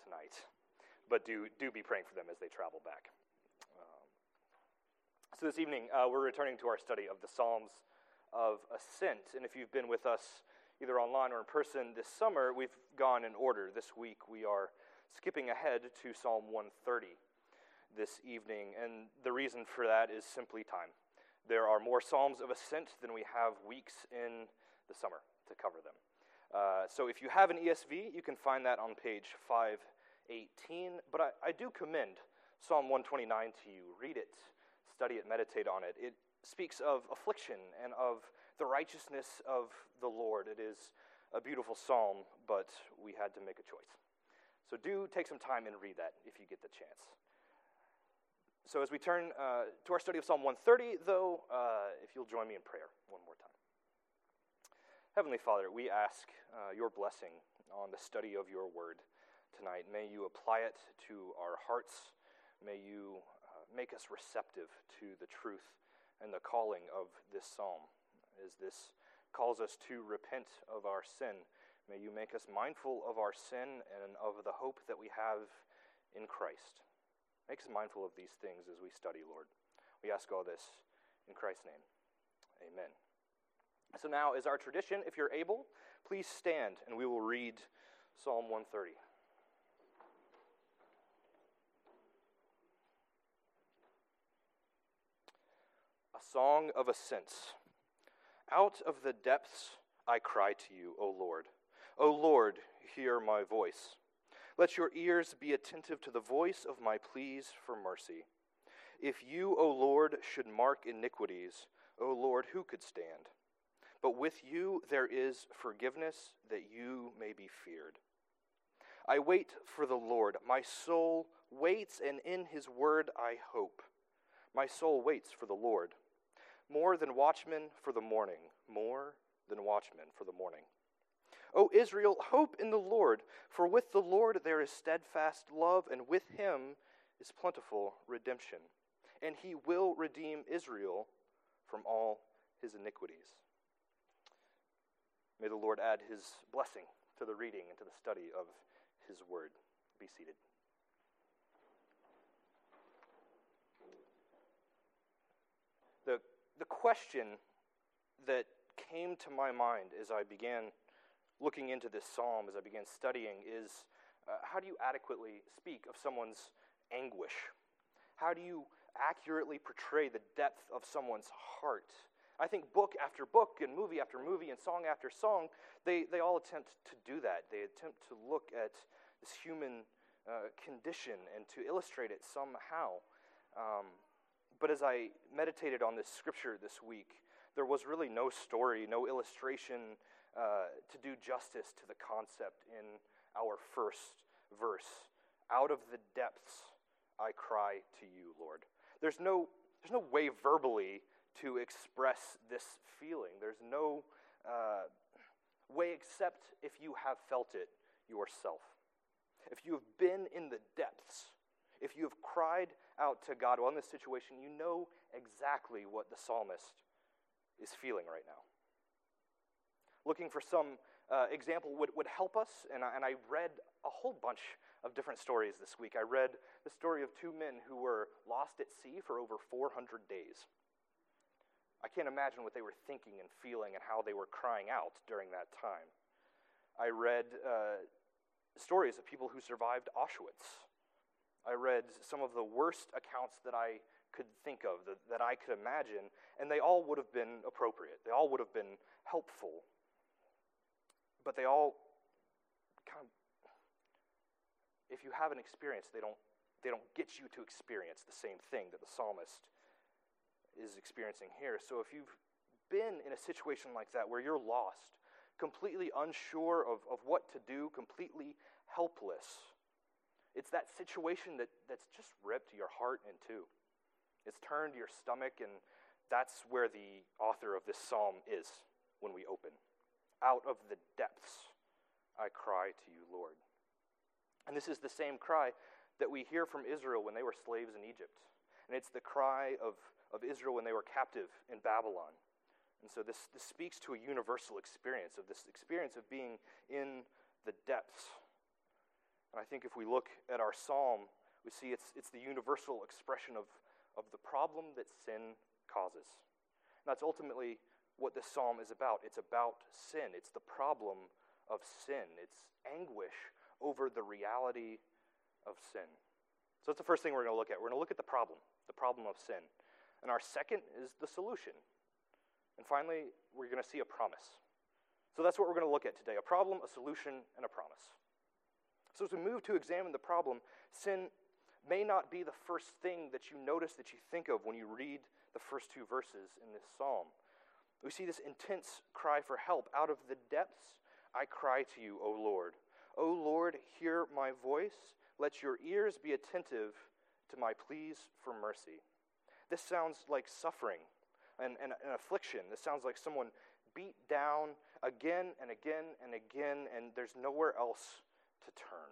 tonight, but do be praying for them as they travel back. So this evening, we're returning to our study of the Psalms of Ascent, and if you've been with us either online or in person this summer, we've gone in order. This week, we are skipping ahead to Psalm 130 this evening, and the reason for that is simply time. There are more Psalms of Ascent than we have weeks in the summer to cover them. So if you have an ESV, you can find that on page 518, but I do commend Psalm 129 to you. Read it, study it, meditate on it. It speaks of affliction and of the righteousness of the Lord. It is a beautiful psalm, but we had to make a choice. So do take some time and read that if you get the chance. So as we turn to our study of Psalm 130, though, if you'll join me in prayer one more time. Heavenly Father, we ask your blessing on the study of your word tonight. May you apply it to our hearts. May you make us receptive to the truth and the calling of this psalm. As this calls us to repent of our sin, may you make us mindful of our sin and of the hope that we have in Christ. Make us mindful of these things as we study, Lord. We ask all this in Christ's name. Amen. So now, as our tradition, if you're able, please stand and we will read Psalm 130. A song of ascents. Out of the depths I cry to you, O Lord. O Lord, hear my voice. Let your ears be attentive to the voice of my pleas for mercy. If you, O Lord, should mark iniquities, O Lord, who could stand? But with you there is forgiveness, that you may be feared. I wait for the Lord. My soul waits, and in his word I hope. My soul waits for the Lord. More than watchmen for the morning, more than watchmen for the morning. O Israel, hope in the Lord, for with the Lord there is steadfast love, and with him is plentiful redemption. And he will redeem Israel from all his iniquities. May the Lord add his blessing to the reading and to the study of his word. Be seated. The question that came to my mind as I began looking into this psalm, as I began studying, is how do you adequately speak of someone's anguish? How do you accurately portray the depth of someone's heart? I think book after book and movie after movie and song after song, they all attempt to do that. They attempt to look at this human condition and to illustrate it somehow. But as I meditated on this scripture this week, there was really no story, no illustration to do justice to the concept in our first verse. Out of the depths I cry to you, Lord. There's no way verbally to express this feeling. There's no way except if you have felt it yourself. If you have been in the depths, if you have cried out to God while in this situation, you know exactly what the psalmist is feeling right now. Looking for some example would help us, and I read a whole bunch of different stories this week. I read the story of two men who were lost at sea for over 400 days. I can't imagine what they were thinking and feeling and how they were crying out during that time. I read stories of people who survived Auschwitz. I read some of the worst accounts that I could think of, that I could imagine, and they all would have been appropriate. They all would have been helpful. But they all kind of, if you have an experience, they don't get you to experience the same thing that the psalmist is experiencing here. So if you've been in a situation like that where you're lost, completely unsure of what to do, completely helpless, it's that situation that's just ripped your heart in two. It's turned your stomach, and that's where the author of this psalm is when we open. Out of the depths I cry to you, Lord. And this is the same cry that we hear from Israel when they were slaves in Egypt. And it's the cry of Israel when they were captive in Babylon. And so this speaks to a universal experience, of this experience of being in the depths. And I think if we look at our psalm, we see it's the universal expression of the problem that sin causes. And that's ultimately what this psalm is about. It's about sin. It's the problem of sin. It's anguish over the reality of sin. So that's the first thing we're going to look at. We're going to look at the problem of sin. And our second is the solution. And finally, we're going to see a promise. So that's what we're going to look at today, a problem, a solution, and a promise. So as we move to examine the problem, sin may not be the first thing that you notice, that you think of when you read the first two verses in this psalm. We see this intense cry for help. Out of the depths I cry to you, O Lord. O Lord, hear my voice. Let your ears be attentive to my pleas for mercy. This sounds like suffering and an affliction. This sounds like someone beat down again and again and again, and there's nowhere else to turn.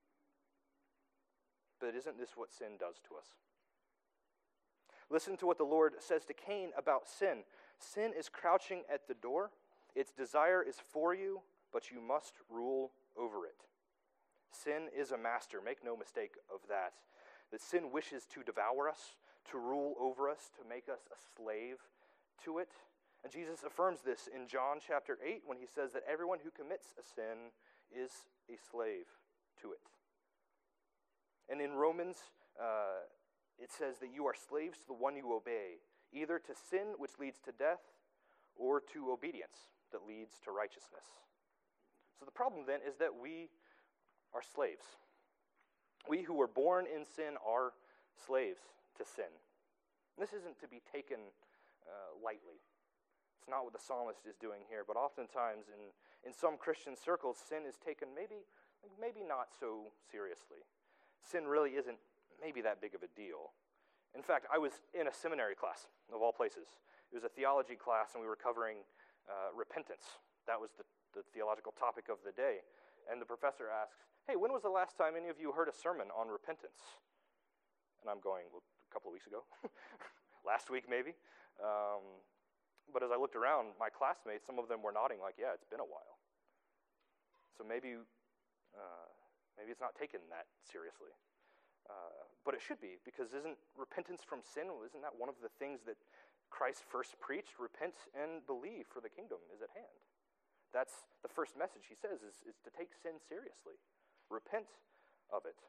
But isn't this what sin does to us? Listen to what the Lord says to Cain about sin. Sin is crouching at the door. Its desire is for you, but you must rule over it. Sin is a master. Make no mistake of that. That sin wishes to devour us, to rule over us, to make us a slave to it. And Jesus affirms this in John chapter 8 when he says that everyone who commits a sin is a slave to it. And in Romans, it says that you are slaves to the one you obey, either to sin, which leads to death, or to obedience that leads to righteousness. So the problem then is that we are slaves. We who were born in sin are slaves to sin. This isn't to be taken lightly. It's not what the psalmist is doing here, but oftentimes in some Christian circles, sin is taken maybe not so seriously. Sin really isn't maybe that big of a deal. In fact, I was in a seminary class, of all places. It was a theology class, and we were covering repentance. That was the theological topic of the day. And the professor asks, hey, when was the last time any of you heard a sermon on repentance? And I'm going, well, a couple of weeks ago. Last week, maybe. But as I looked around, my classmates, some of them were nodding like, yeah, it's been a while. So maybe it's not taken that seriously. But it should be, because isn't repentance from sin, isn't that one of the things that Christ first preached? Repent and believe, for the kingdom is at hand. That's the first message he says, is to take sin seriously. Repent of it.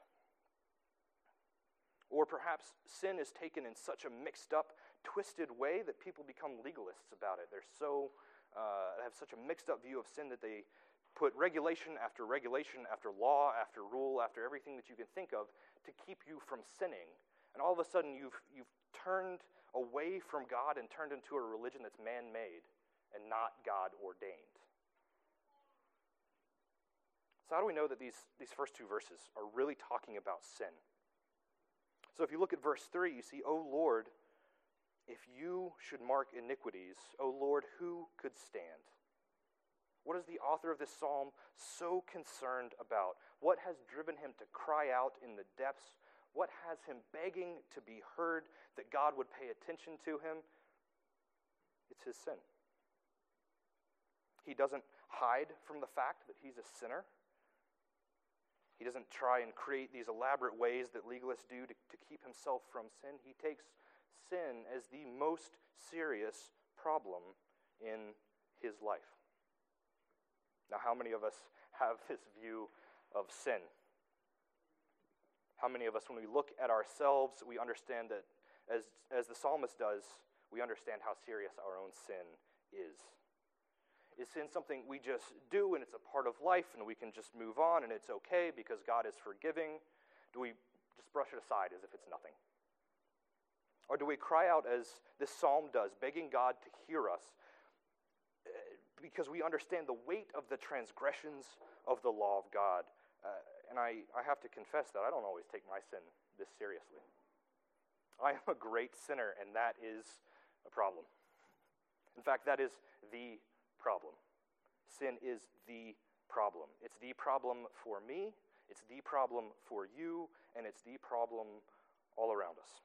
Or perhaps sin is taken in such a mixed up, twisted way that people become legalists about it. They're they have such a mixed up view of sin that they put regulation after law, after rule, after everything that you can think of to keep you from sinning. And all of a sudden you've turned away from God and turned into a religion that's man-made and not God-ordained. So how do we know that these first two verses are really talking about sin? So if you look at verse 3, you see, O Lord, if you should mark iniquities, O Lord, who could stand? What is the author of this psalm so concerned about? What has driven him to cry out in the depths? What has him begging to be heard, that God would pay attention to him? It's his sin. He doesn't hide from the fact that he's a sinner. He doesn't try and create these elaborate ways that legalists do to keep himself from sin. He takes sin as the most serious problem in his life. Now, how many of us have this view of sin? How many of us, when we look at ourselves, we understand that, as the psalmist does, we understand how serious our own sin is? Is sin something we just do and it's a part of life and we can just move on and it's okay because God is forgiving? Do we just brush it aside as if it's nothing? Or do we cry out as this psalm does, begging God to hear us because we understand the weight of the transgressions of the law of God? And I have to confess that I don't always take my sin this seriously. I am a great sinner, and that is a problem. In fact, that is the problem. Sin is the problem. It's the problem for me, it's the problem for you, and it's the problem all around us.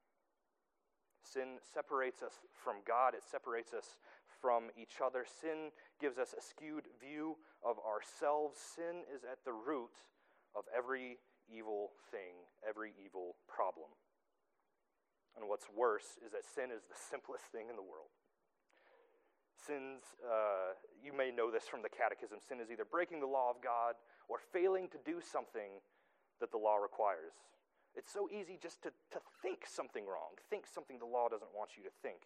Sin separates us from God. It separates us from each other. Sin gives us a skewed view of ourselves. Sin is at the root of every evil thing, every evil problem. And what's worse is that sin is the simplest thing in the world. Sins, you may know this from the Catechism, sin is either breaking the law of God or failing to do something that the law requires. It's so easy just to think something wrong, think something the law doesn't want you to think.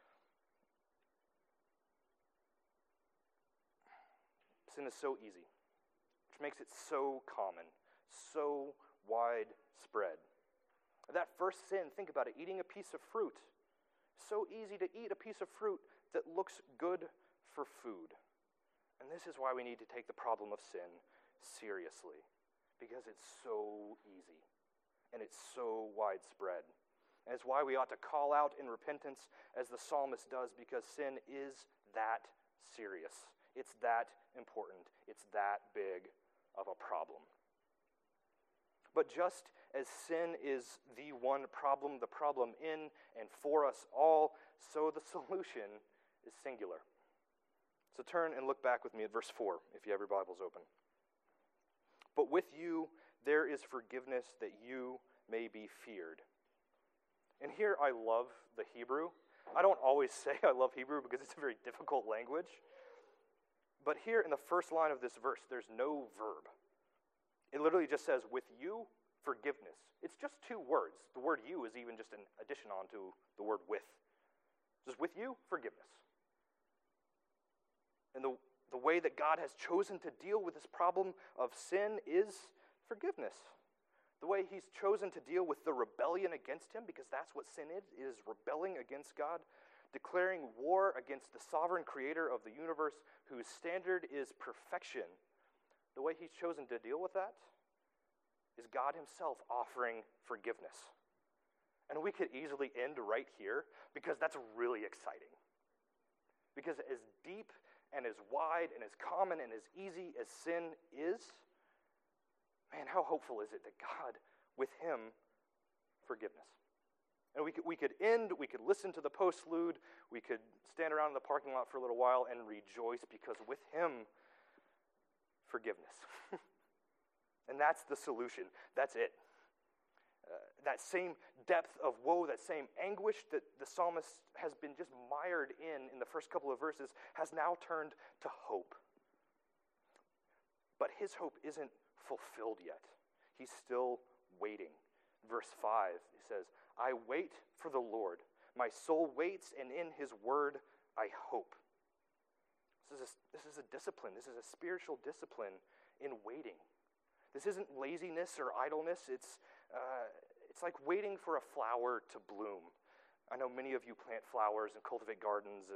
Sin is so easy, which makes it so common, so widespread. That first sin, think about it, eating a piece of fruit. So easy to eat a piece of fruit that looks good for food. And this is why we need to take the problem of sin seriously, because it's so easy and it's so widespread. And it's why we ought to call out in repentance as the psalmist does, because sin is that serious. It's that important. It's that big of a problem. But just as sin is the one problem, the problem in and for us all, so the solution is singular. So turn and look back with me at verse 4, if you have your Bibles open. But with you there is forgiveness that you may be feared. And here I love the Hebrew. I don't always say I love Hebrew because it's a very difficult language. But here in the first line of this verse, there's no verb. It literally just says, with you, forgiveness. It's just two words. The word you is even just an addition onto the word with. Just with you, forgiveness. And the way that God has chosen to deal with this problem of sin is forgiveness. The way he's chosen to deal with the rebellion against him, because that's what sin is rebelling against God, declaring war against the sovereign creator of the universe, whose standard is perfection. The way he's chosen to deal with that is God himself offering forgiveness. And we could easily end right here, because that's really exciting. Because as deep and as wide and as common and as easy as sin is, man, how hopeful is it that God, with him, forgiveness. And we could end, we could listen to the postlude, we could stand around in the parking lot for a little while and rejoice, because with him, forgiveness. And that's the solution. That's it. That same depth of woe, that same anguish that the psalmist has been just mired in the first couple of verses, has now turned to hope. But his hope isn't fulfilled yet. He's still waiting. Verse 5, he says, I wait for the Lord. My soul waits, and in his word I hope. This is a discipline. This is a spiritual discipline in waiting. This isn't laziness or idleness. It's like waiting for a flower to bloom. I know many of you plant flowers and cultivate gardens,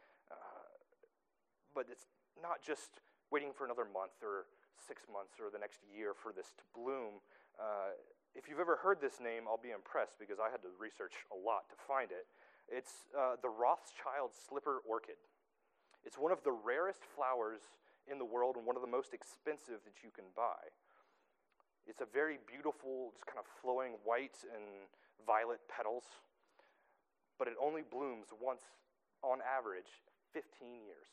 but it's not just waiting for another month or 6 months or the next year for this to bloom. If you've ever heard this name, I'll be impressed, because I had to research a lot to find it. It's the Rothschild slipper orchid. It's one of the rarest flowers in the world and one of the most expensive that you can buy. It's a very beautiful, just kind of flowing white and violet petals, but it only blooms once, on average, 15 years.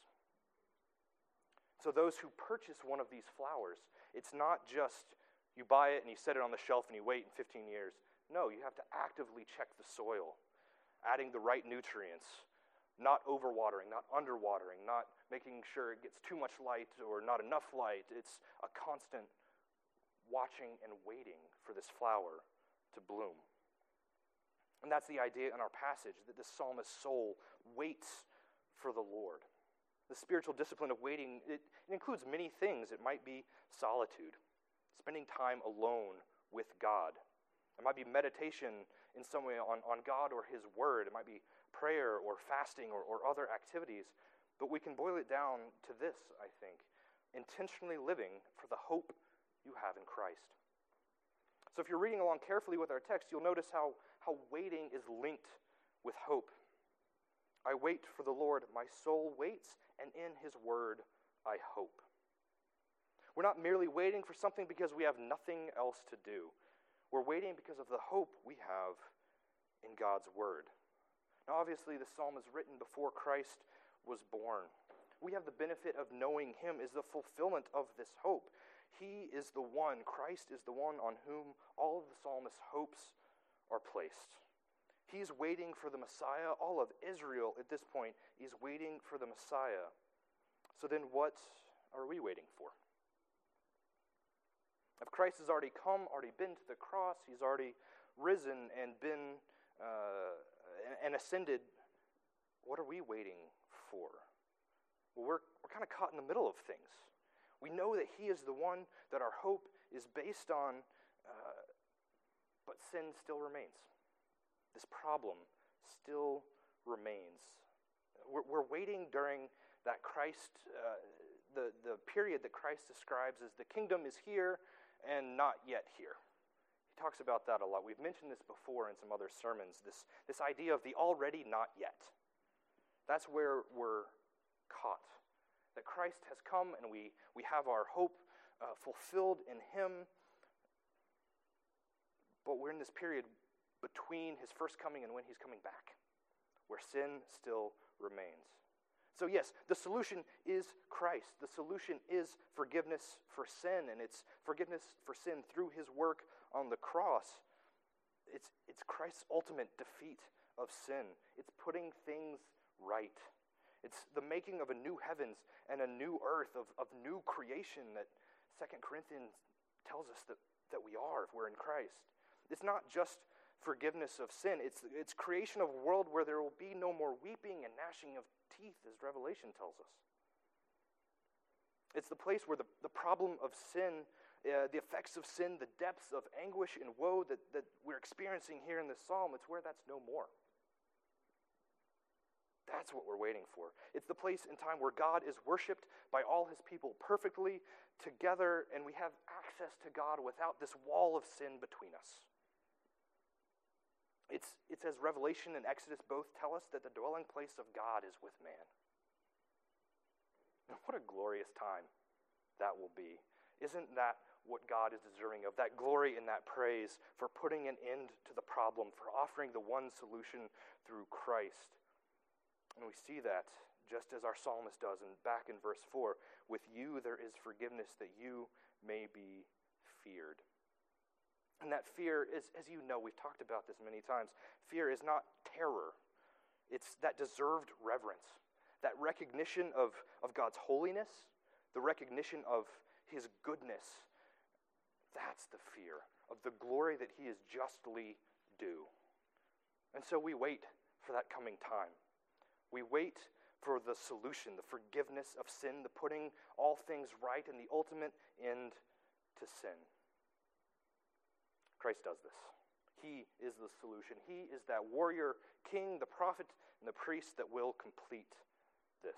So those who purchase one of these flowers, it's not just you buy it and you set it on the shelf and you wait in 15 years. No, you have to actively check the soil, adding the right nutrients, not overwatering, not underwatering, not making sure it gets too much light or not enough light. It's a constant watching and waiting for this flower to bloom. And that's the idea in our passage, that the psalmist's soul waits for the Lord. The spiritual discipline of waiting, it includes many things. It might be solitude, spending time alone with God. It might be meditation in some way on God or his word. It might be prayer or fasting or other activities. But we can boil it down to this, I think: intentionally living for the hope you have in Christ. So if you're reading along carefully with our text, you'll notice how waiting is linked with hope. I wait for the Lord, my soul waits, and in his word I hope. We're not merely waiting for something because we have nothing else to do. We're waiting because of the hope we have in God's word. Now obviously the psalm is written before Christ was born. We have the benefit of knowing him as the fulfillment of this hope. He is the one, Christ is the one on whom all of the psalmist's hopes are placed. He's waiting for the Messiah. All of Israel at this point is waiting for the Messiah. So then what are we waiting for? If Christ has already come, already been to the cross, he's already risen and been and ascended, what are we waiting for? Well, we're kind of caught in the middle of things. We know that he is the one that our hope is based on, but sin still remains. This problem still remains. We're waiting during that Christ, the period that Christ describes as the kingdom is here and not yet here. He talks about that a lot. We've mentioned this before in some other sermons, this idea of the already not yet. That's where we're caught. That Christ has come and we have our hope fulfilled in him, but we're in this period between his first coming and when he's coming back, where sin still remains. So yes, the solution is Christ. The solution is forgiveness for sin, and it's forgiveness for sin through his work on the cross. It's Christ's ultimate defeat of sin. It's putting things right. It's the making of a new heavens and a new earth, of new creation that 2 Corinthians tells us that we are if we're in Christ. It's not just forgiveness of sin. It's creation of a world where there will be no more weeping and gnashing of teeth, as Revelation tells us. It's the place where the problem of sin, the effects of sin, the depths of anguish and woe that we're experiencing here in this psalm, it's where that's no more. That's what we're waiting for. It's the place in time where God is worshipped by all his people perfectly together, and we have access to God without this wall of sin between us. It's as Revelation and Exodus both tell us that the dwelling place of God is with man. And what a glorious time that will be. Isn't that what God is deserving of? That glory and that praise for putting an end to the problem, for offering the one solution through Christ. And we see that just as our psalmist does back in verse 4. With you there is forgiveness that you may be feared. And that fear is, as you know, we've talked about this many times, fear is not terror. It's that deserved reverence, that recognition of God's holiness, the recognition of his goodness. That's the fear of the glory that he is justly due. And so we wait for that coming time. We wait for the solution, the forgiveness of sin, the putting all things right, and the ultimate end to sin. Christ does this. He is the solution. He is that warrior king, the prophet, and the priest that will complete this.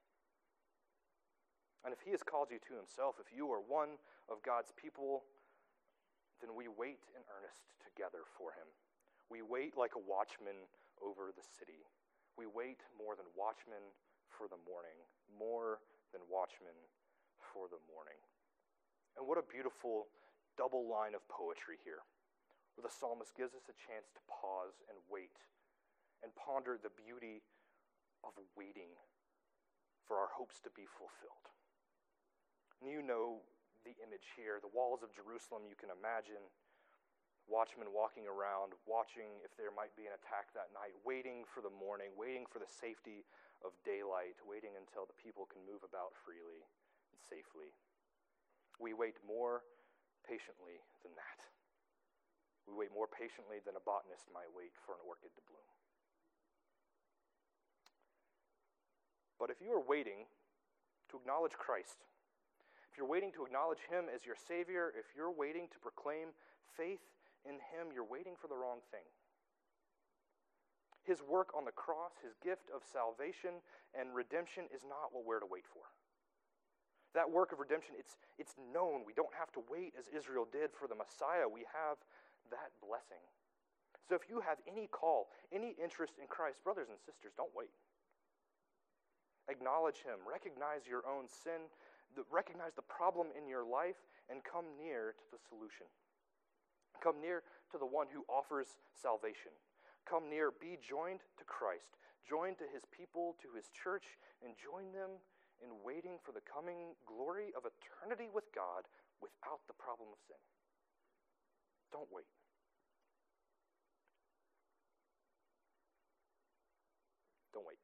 And if he has called you to himself, if you are one of God's people, then we wait in earnest together for him. We wait like a watchman over the city. We wait more than watchmen for the morning, more than watchmen for the morning. And what a beautiful double line of poetry here, where the psalmist gives us a chance to pause and wait and ponder the beauty of waiting for our hopes to be fulfilled. And you know the image here, the walls of Jerusalem, you can imagine watchmen walking around, watching if there might be an attack that night, waiting for the morning, waiting for the safety of daylight, waiting until the people can move about freely and safely. We wait more patiently than that. We wait more patiently than a botanist might wait for an orchid to bloom. But if you are waiting to acknowledge Christ, if you're waiting to acknowledge him as your Savior, if you're waiting to proclaim faith in him, you're waiting for the wrong thing. His work on the cross, his gift of salvation and redemption is not what we're to wait for. That work of redemption, it's known. We don't have to wait as Israel did for the Messiah. We have that blessing. So if you have any call, any interest in Christ, brothers and sisters, don't wait. Acknowledge him. Recognize your own sin. Recognize the problem in your life and come near to the solution. Come near to the one who offers salvation. Come near, be joined to Christ, joined to his people, to his church, and join them in waiting for the coming glory of eternity with God without the problem of sin. Don't wait. Don't wait.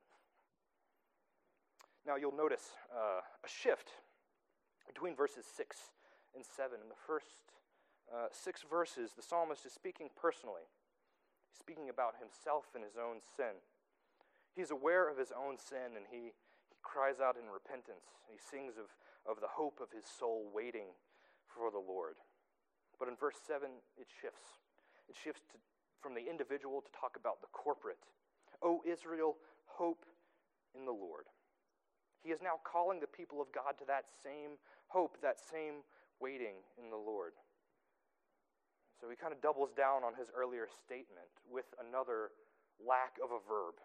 Now you'll notice a shift between verses 6 and 7. In the first 6 verses, the psalmist is speaking personally. He's speaking about himself and his own sin. He's aware of his own sin, and he cries out in repentance. He sings of the hope of his soul waiting for the Lord. But in verse 7, it shifts. It shifts from the individual to talk about the corporate. O Israel, hope in the Lord. He is now calling the people of God to that same hope, that same waiting in the Lord. So he kind of doubles down on his earlier statement with another lack of a verb.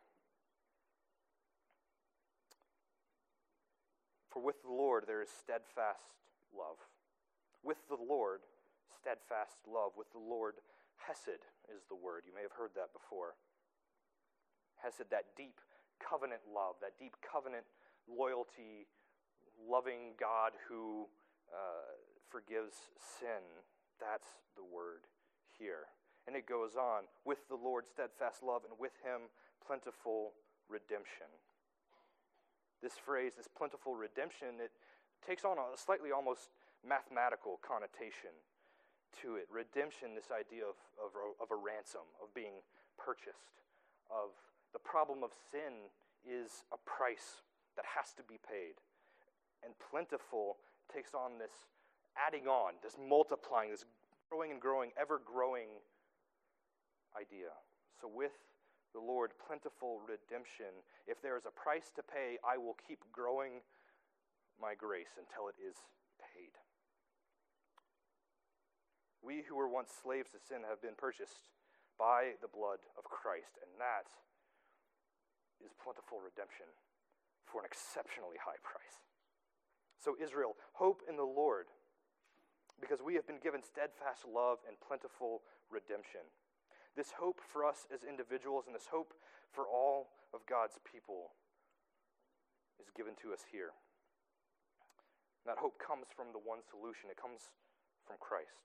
For with the Lord there is steadfast love. With the Lord, steadfast love. With the Lord, hesed is the word. You may have heard that before. Hesed, that deep covenant love, that deep covenant loyalty, loving God who forgives sin. That's the word here. And it goes on, with the Lord steadfast love, and with him plentiful redemption. This phrase, this plentiful redemption, it takes on a slightly almost mathematical connotation to it. Redemption, this idea of a ransom, of being purchased, of the problem of sin is a price that has to be paid. And plentiful takes on this adding on, this multiplying, this growing and growing, ever-growing idea. So with the Lord, plentiful redemption. If there is a price to pay, I will keep growing my grace until it is paid. We who were once slaves to sin have been purchased by the blood of Christ, and that is plentiful redemption for an exceptionally high price. So Israel, hope in the Lord, because we have been given steadfast love and plentiful redemption. This hope for us as individuals and this hope for all of God's people is given to us here. That hope comes from the one solution. It comes from Christ.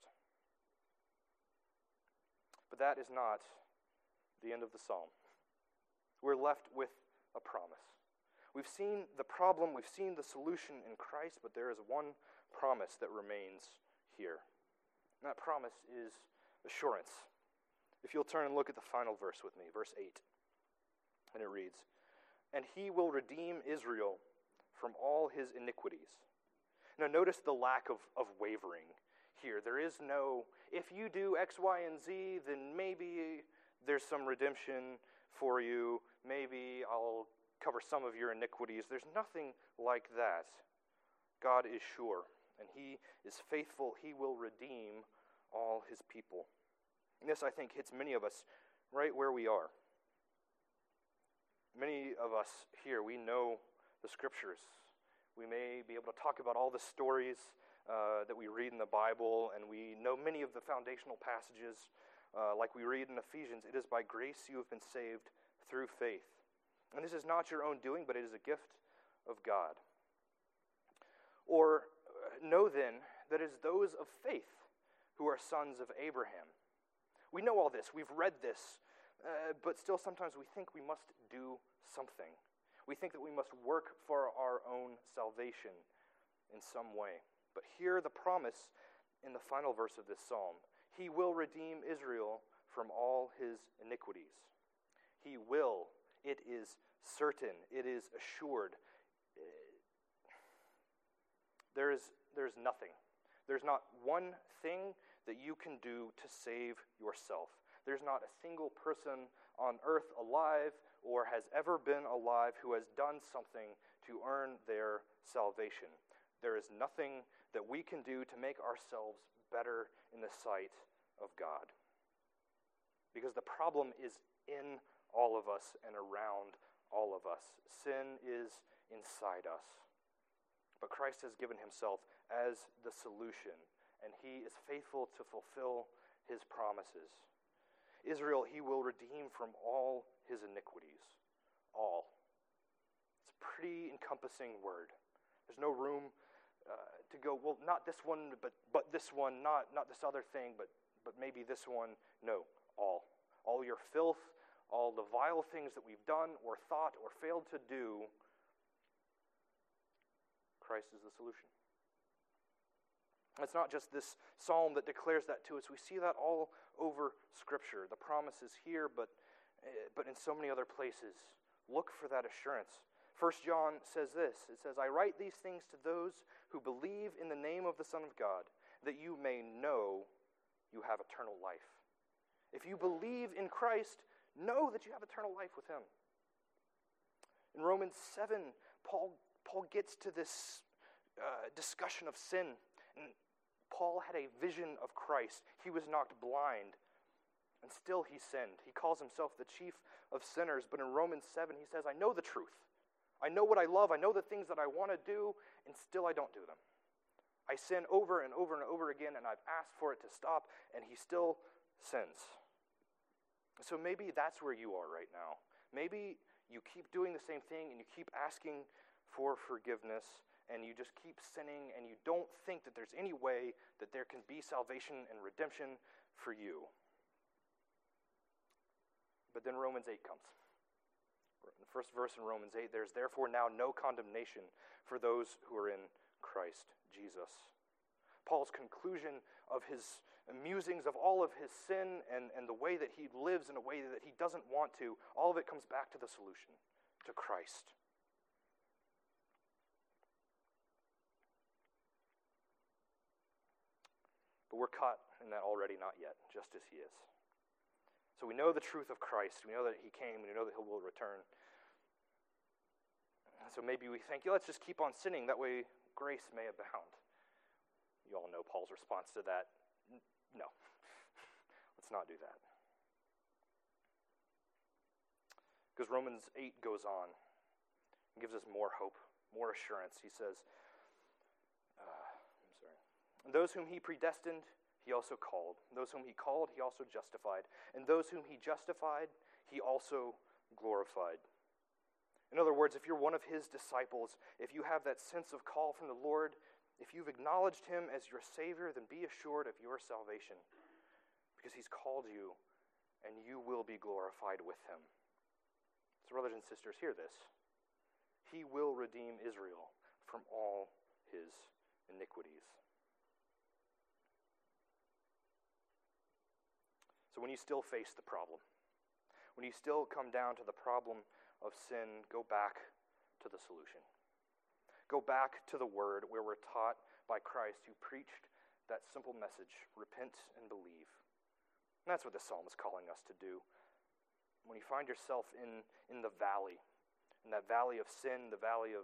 But that is not the end of the psalm. We're left with a promise. We've seen the problem, we've seen the solution in Christ, but there is one promise that remains here. And that promise is assurance. If you'll turn and look at the final verse with me, verse 8. And it reads, "And he will redeem Israel from all his iniquities." Now notice the lack of wavering here. There is no, if you do X, Y, and Z, then maybe there's some redemption for you. Maybe I'll cover some of your iniquities. There's nothing like that. God is sure, and he is faithful. He will redeem all his people. And this, I think, hits many of us right where we are. Many of us here, we know the Scriptures. We may be able to talk about all the stories that we read in the Bible, and we know many of the foundational passages like we read in Ephesians. It is by grace you have been saved through faith. And this is not your own doing, but it is a gift of God. Or know then that it is those of faith who are sons of Abraham. We know all this. We've read this. But still sometimes we think we must do something. We think that we must work for our own salvation in some way. But hear the promise in the final verse of this psalm. He will redeem Israel from all his iniquities. He will. It is certain. It is assured. There's nothing. There's not one thing that you can do to save yourself. There's not a single person on earth alive or has ever been alive who has done something to earn their salvation. There is nothing that we can do to make ourselves better in the sight of God. Because the problem is in all of us and around all of us. Sin is inside us. But Christ has given himself as the solution, and he is faithful to fulfill his promises. Israel, he will redeem from all his iniquities. All. It's a pretty encompassing word. There's no room to go, well, not this one, but this one, not this other thing, but maybe this one. No, all your filth, all the vile things that we've done or thought or failed to do. Christ is the solution. It's not just this psalm that declares that to us. We see that all over Scripture. The promise is here, but in so many other places. Look for that assurance. 1 John says this. It says, I write these things to those who believe in the name of the Son of God, that you may know you have eternal life. If you believe in Christ, know that you have eternal life with him. In Romans 7, Paul gets to this discussion of sin. And Paul had a vision of Christ. He was knocked blind, and still he sinned. He calls himself the chief of sinners, but in Romans 7 he says, I know the truth. I know what I love. I know the things that I want to do, and still I don't do them. I sin over and over and over again, and I've asked for it to stop, and he still sins. So maybe that's where you are right now. Maybe you keep doing the same thing, and you keep asking for forgiveness, and you just keep sinning, and you don't think that there's any way that there can be salvation and redemption for you. But then Romans 8 comes. In the first verse in Romans 8, there's therefore now no condemnation for those who are in Christ Jesus. Paul's conclusion of his musings of all of his sin and the way that he lives in a way that he doesn't want to, all of it comes back to the solution, to Christ. But we're caught in that already, not yet, just as he is. So we know the truth of Christ. We know that he came. We know that he will return. And so maybe we think, let's just keep on sinning. That way grace may abound. You all know Paul's response to that. No. Let's not do that. Because Romans 8 goes on and gives us more hope, more assurance. He says, and those whom he predestined, he also called. Those whom he called, he also justified. And those whom he justified, he also glorified. In other words, if you're one of his disciples, if you have that sense of call from the Lord, if you've acknowledged him as your Savior, then be assured of your salvation. Because he's called you, and you will be glorified with him. So brothers and sisters, hear this. He will redeem Israel from all his iniquities. So when you still face the problem, when you still come down to the problem of sin, go back to the solution. Go back to the Word where we're taught by Christ who preached that simple message, repent and believe. And that's what this psalm is calling us to do. When you find yourself in the valley, in that valley of sin, the valley of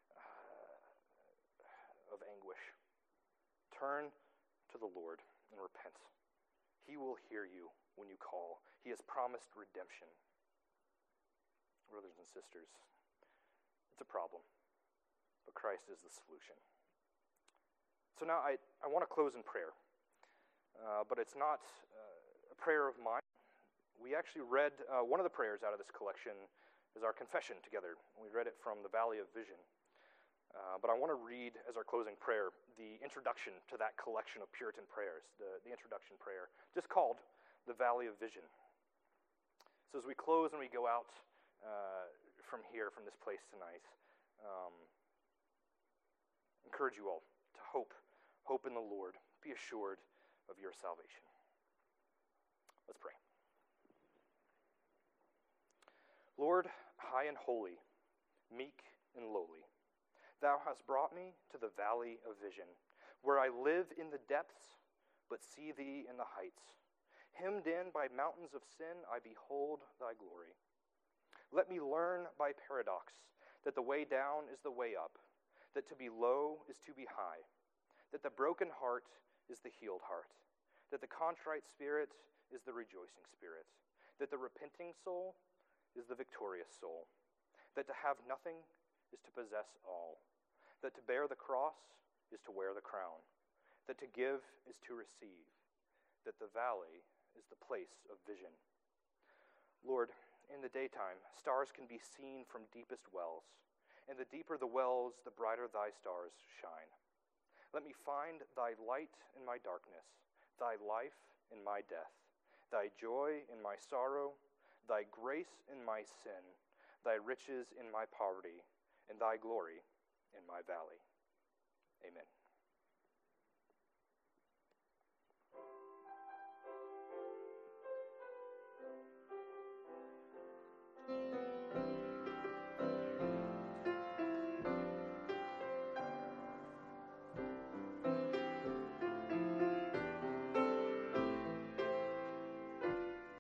anguish, turn to the Lord and repent. He will hear you when you call. He has promised redemption. Brothers and sisters, it's a problem, but Christ is the solution. So now I want to close in prayer, but it's not a prayer of mine. We actually read one of the prayers out of this collection is our confession together. We read it from the Valley of Vision. But I want to read, as our closing prayer, the introduction to that collection of Puritan prayers, the introduction prayer, just called the Valley of Vision. So as we close and we go out from here, from this place tonight, encourage you all to hope in the Lord, be assured of your salvation. Let's pray. Lord, high and holy, meek and lowly, Thou hast brought me to the valley of vision, where I live in the depths, but see Thee in the heights. Hemmed in by mountains of sin, I behold Thy glory. Let me learn by paradox that the way down is the way up, that to be low is to be high, that the broken heart is the healed heart, that the contrite spirit is the rejoicing spirit, that the repenting soul is the victorious soul, that to have nothing is to possess all, that to bear the cross is to wear the crown, that to give is to receive, that the valley is the place of vision. Lord, in the daytime, stars can be seen from deepest wells, and the deeper the wells, the brighter Thy stars shine. Let me find thy light in my darkness, thy life in my death, thy joy in my sorrow, thy grace in my sin, thy riches in my poverty, and thy glory in my valley. Amen.